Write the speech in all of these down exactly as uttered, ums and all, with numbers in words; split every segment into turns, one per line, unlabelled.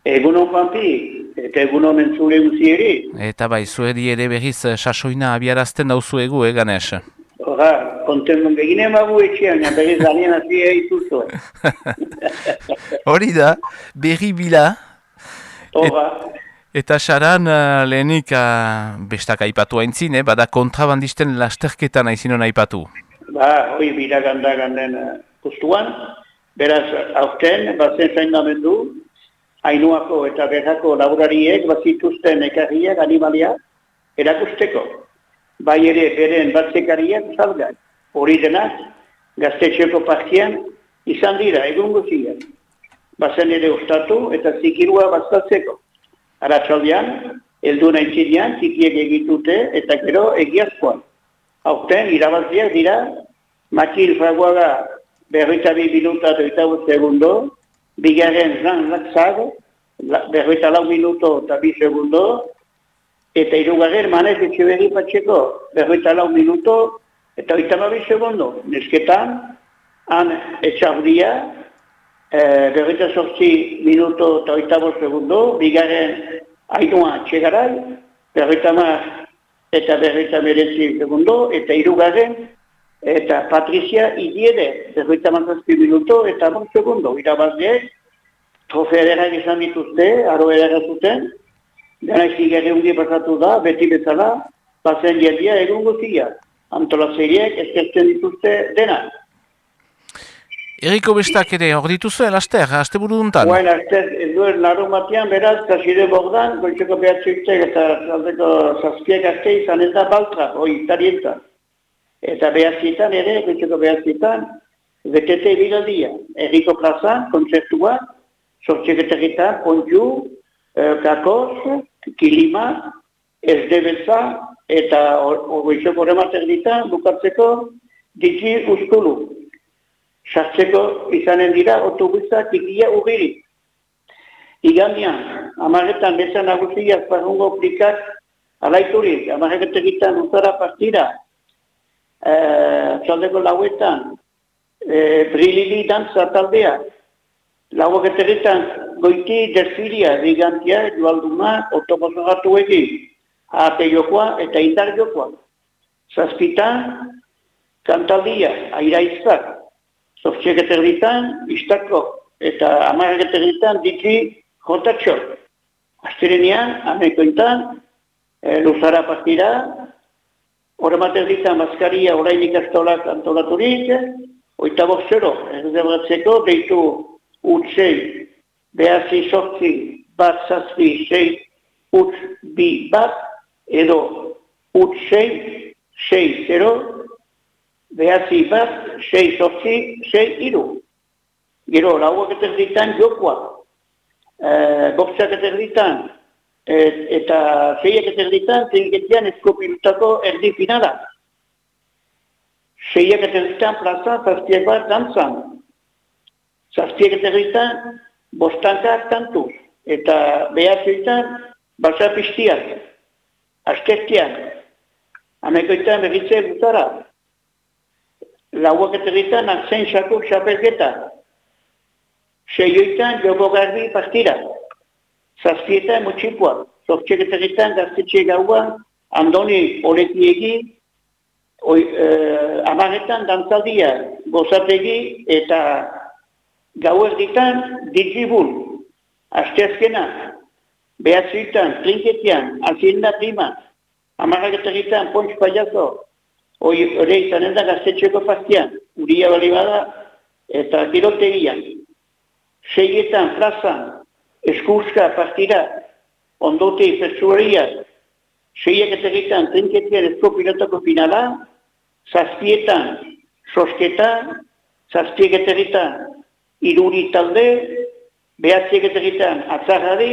Egunon Pampi, eta egunon entzule guzi ere.
Eta bai, zuedi ere berriz sasoina abiarazten dauzuegu, eh, Ganes?
Horra, konten begine magu etxean, berriz alien azia ituzue.
Hori da, berri bila.
Horra.
Et, eta xaran uh, lehenik uh, bestak aipatu haintzin, eh? Bada kontrabandisten lasterketan aizinon aipatu.
Ba, hoi bila ganda ganden uh, postuan, beraz, aurten, bazen zaindamendu, Ainuako eta berrako laborariek bazituzten ekarriak, animaliak, erakusteko. Bai ere, beren batzekariak salgai. Hori denak, gaztetxeko partian, izan dira, egun guziak. Bazen ere ostatu eta zikirua bastatzeko. Arratsaldean, heldu naintzinean, txikiek egitute eta gero egiazkoan. Aurten, irabazliak dira, Makil Fraguaga berroita bi minuta eta oita segundo, bigarren Jean Laxago, berroita lau minuto eta bi segundo, eta hirugarren Manez Etxeberri Patxeko, berroita lau minuto eta oita bi segundo. Nesketan, han etxardia, eh, berroita sortzi minuto eta oita bost segundo, bigarren Ainhoa Txegarai, berroita mar eta berroita meretzi segundo, eta hirugarren eta Patricia Idiede, berroita mazazpi minuto eta bost segundo. Irabazleek, trofea ederrak izan dituzte, aro ederrak zuten, dena izigarri ungi pasatu da, beti bezala, bazen jeldia egun guzia. Antolazeriek eskertzen dituzte dena.
Eriko bestak ere, hor dituzu, laster, haste buru duntan?
Guain, laster, ez duen larun batean, beraz, Kaside Bordan, goitzeko behatzuitek eta zaldeko zazpiek arte izan ez da baltra, hoi, italientan. Eta behatzietan ere, goitzeko behatzietan, betete bilaldia. Eriko plazan, kontzertua, sortxeketegitan, Pontju, eh, Kakos, Kilima, Esdebeza, eta goitzeko remater ditan, bukatzeko, Digi Uskulu. Sartzeko izanen dira, autobusa tikia ugiri. Igandian, amaretan bezan nagusia azparrungo plikak alaiturik, amareketegitan uzara partira, txaldeko lauetan, e, Brilili dantza taldea, lauaketegitan goiti desfilia, digantia, joalduma, otopozogatu egin, ate jokoa eta indar jokoa. Zazpitan, kantaldia, airaizak, zortxeketerditan, istako, eta amareketerditan ditzi jotatxo. Asterenean, amekointan, e, luzara partira, horremater ditan bazkaria orain ikastolak antolaturik, oita boxero, erdebratzeko, deitu utzei, behazi sortzi, bat zazpi, sei, utz bi bat, edo utzei, sei, zero, behazi bat, sei sortzi, sei iru. Gero, lauak eterditan jokoa, e, boxak eterditan, Et, eta seiak eterditan, zeingetian eskopilutako erdi finala. Seiak eterditan plaza, zazpiak bat dantzan. Zazpiak eterditan, bostankak tantuz. Eta behatzoitan, basa piztiak. Askertian. Amekoitan berritze gutara. Lauak eterditan, akzen xakuk xapelketa. Seioitan, jogo garbi partira. Zazpietan mutxikoa, zortxeketegitan gaztetxe gaua, Andoni Oletiegi, eh, amaretan dantzaldia, gozategi eta gauerditan digibul, asteazkena, behatzuitan, trinketian, alzienda prima, amaraketegitan pontx paiazo, hori izanen da gaztetxeko pastian, uria bali bada, eta kirotegian. Seietan, plazan, Eskurska partira, ondote pertsuaria, seiak eterritan, trinketian eskopilotako finala, zazpietan, sosketa, zazpiek eterritan, iruri talde, behatziek eterritan, atzarrari,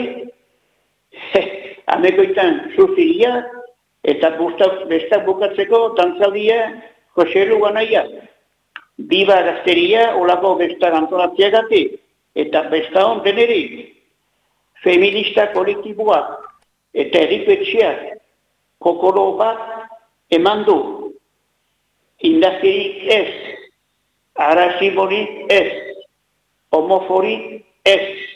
amekoitan, suziria, eta bestak bukatzeko, dantzaldia, Joselu Ganaia. Biba gazteria, olako bestak antolatziagatik, eta besta hon deneri. Feminista kolektiboa eta erripetxeak kokoro bat eman du. Indazirik ez, arasiborik ez, homoforik ez,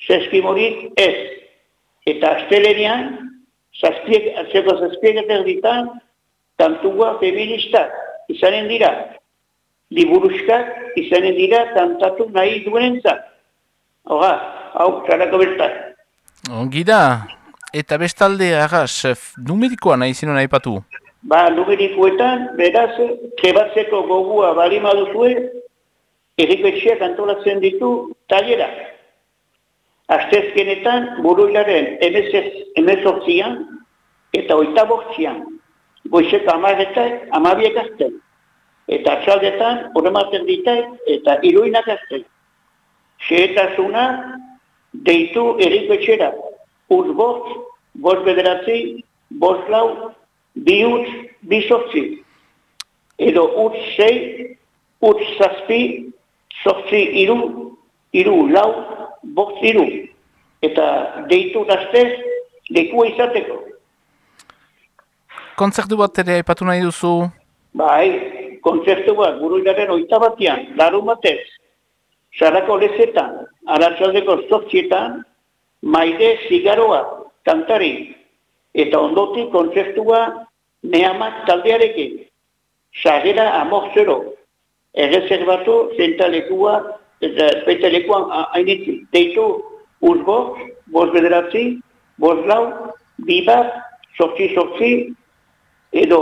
zeskimorik ez. Eta astelenian, atzeko zazpiegeter ditan, kantua feministak izanen dira. Liburuskak izanen dira kantatu nahi duenentzat. Hora, hau, txarako bestak.
Ongi da. Eta bestalde, arras, numerikoa nahi zinon aipatu?
Ba, numerikoetan, beraz, trebatzeko gogua balima duzue, errikoetxeak antolatzen ditu tailerak. Astezkenetan, buruilaren emezortzian eta oita bortzian, goizeko amaretak, amabiek azten. Eta atxaldetan, horrematen ditak eta iruinak azten. Xeetasuna, deitu errikoetxera. Uz bost, bost bederatzi, bost lau, bi utz, bi sortzi. Edo utz sei, utz zazpi, sortzi iru, iru lau, bost iru. Eta deitu gaztez, lekua izateko.
Kontzertu bat ere aipatu nahi duzu?
Bai, kontzertu bat, buruilaren oita batian, larun batez. Sarako lezetan, aratzaldeko sortzietan, Maide Zigaroa, kantari, eta ondotik kontzertua Nehamak taldearekin. Sagera amorzero, errezerbatu zentalekua, eta petalekuan hainitzi. Deitu uzbok, bost bederatzi, bost lau, bibat, sortzi sortzi, edo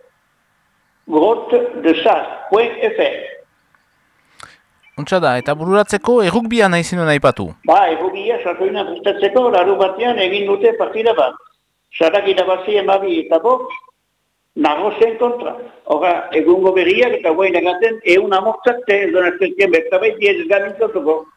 grot de saz, point fr.
Untsa da, eta bururatzeko errukbia nahi zinuen aipatu?
Ba, errukbia, sartoina prestatzeko, laru batean egin dute partida bat. Sarak irabazi emabi eta bok, nagozen kontra. Hora, egungo berriak eta guain egaten, egun amortzak, ez donaztezien bertabait, ez gamintzatuko.